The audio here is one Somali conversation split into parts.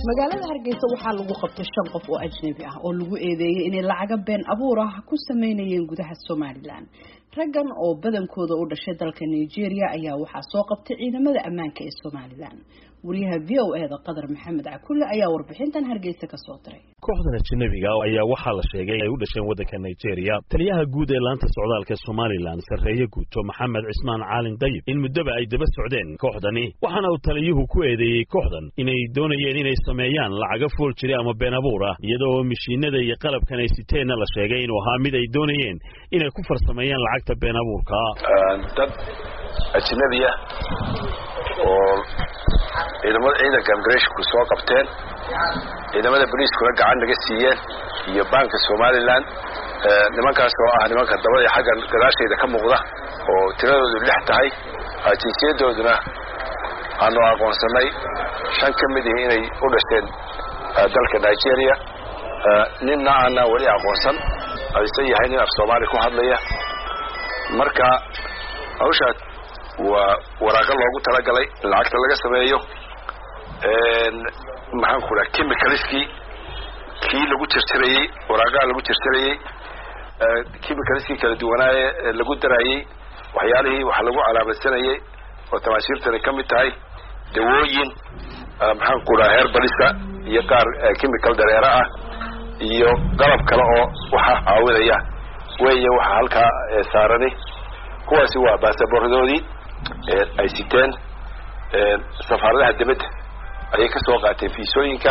magaalada Hargeysa waxaa lagu qabtay 5 qof oo ajnabi ah oo lagu eedeeyay inay lacag been abuur ah ku sameeyeen gudaha Soomaaliland. Raggan oo badankooda u dhashay dalka Nigeria ayaa waxaa soo qabtay ciidamada ammaanka ee Soomaaliland. wariyaha VOA-da Qadar Maxamed Cakulle ayaa warbixintan Hargeysa ka soo diray. kooxdan ajnabiga ayaa waxaa la sheegay ay u dhasheen waddanka Nigeria. Taliyaha guud ee laanta socdaalka Soomaaliland Sarreeye Guuto Maxamed Cismaan Caalin Dayib in muddaba ay daba socdeen kooxdani waxaana uu taliyuhu ku eedeeyay kooxdan inay doonayeen inay sameeyaan lacag fool jiri ama been abuur ah iyadoo mishiinada iyo qalabkan ay siteen la sheegay inuu ahaa mid ay doonayeen inay ku farsameeyaan lacagta been abuurka dad ajnabiga oo ciidamada immigration soo qabteen ciidamada booliiskuna gacan naga siiyeen iyo banka Soomaaliland nimankaas oo ah nimanka dabada xagga gadaashayda ka muuqda oo tiradoodu 6 tahay ajiisadooduna aanu aqoonsanay 5 ka mid ah inay u dhasheen dalka Nigeria ninna ana wali aqoonsan ay yahay nin af Soomaali ku hadlaya marka hawshaad waraaqo loogu talagalay lacagta laga sameeyo maxaan ku raacay chemicalski kii lagu tirtirayay waraaqaha lagu tirtirayay chemicalski kala duwanaaye lagu darayay waxyaalihii wax lagu calaamadsanayay oo tamaashiirtani ka mid tahay dawooyin maxaan ku raacay herbalista iyo qaar chemical dareera ah iyo qalab kale oo waxa caawinaya weeye waxa halka saarani kuwaasi waa baasaboordoodii ay siteen safaaradaha dibadda ayay ka soo qaateen fiisooyinka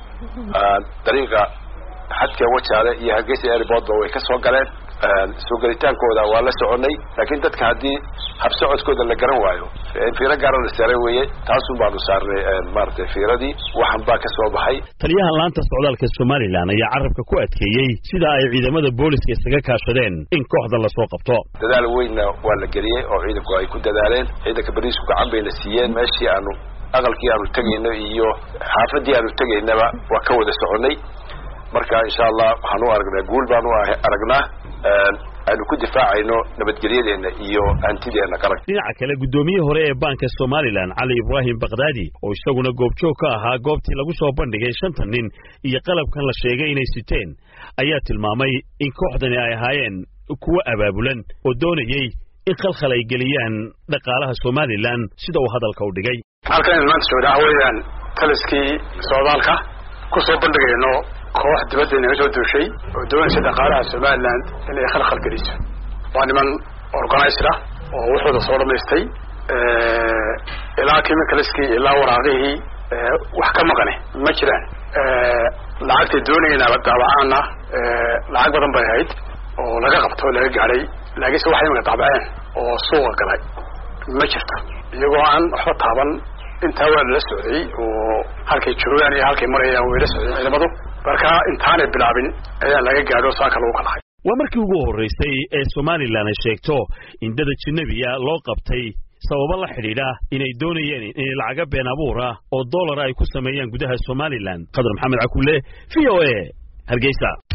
dariiqa xadka wajaale iyo Hargeysa airport way ka soo galeen soo galitaankooda waa la soconay laakiin dadka hadii hab socodkooda la garan waayo fiiro gaar ah la saaray weeye taasoo baanu saarnay maartay fiiradii waxan baa ka soo baxay taliyaha laanta socdaalka Soomaaliland ayaa carabka ku adkeeyay sida ay ciidamada booliska isaga kaashadeen in kooxda la soo qabto dadaal weyn waa la galiyay oo ciidanku ay ku dadaaleen ciidanka booliisku gacan bay la siiyeen meeshii aanu aqalkii aanu tagayno iyo xaafadii aanu tagaynaba waa ka wada soconay marka insha Allah waxaanu aragnaa guul baanu aragnaa aynu ku difaacayno nabadgelyadeena iyo hantideena qaran dhinaca kale gudoomiyaha hore ee banka Soomaaliland Ali Ibrahim Baghdadi oo isaguna goobjoog ka ahaa goobtii lagu soo bandhigay 5 nin iyo qalabkan la sheegay inay siteen ayaa tilmaamay in kooxdani ay ahaayeen kuwa abaabulan oo doonayay in khalkhal ay geliyaan dhaqaalaha Soomaaliland sida uu hadalka u dhigay halkan maanta soo dhaawayaan taliskii socdaalka ku soo bandhigayno koox dibadda inaga soo duushay oo doonaysa dhaqaalaha Soomaaliland inay khalkhal geliso waa niman organizer ah oo wuxuu soo dhameystay ilaa chemicalski ilaa waraaqihii wax ka maqane ma jiraan lacagta doonayna daabacana lacag badan bay ahayd oo laga qabto laga gaaray laakiin waxay ma daabaceen oo suuqa galay ma jirto iyagoo aan waxba taaban inta waa la socday oo halkay joogaan iyo halkay marayaan way la socdeen ciidamadu marka intaanay bilaabin ayaa laga gaadho saaka lagu kala hay waa markii ugu horeysay ee Soomaaliland ay sheegto in dad ajnabiya loo qabtay sabab la xiriira inay doonayeen in lacag been abuur ah oo dollar ay ku sameeyaan gudaha Soomaaliland Qadar Maxamed Cakulle VOA Hargeysa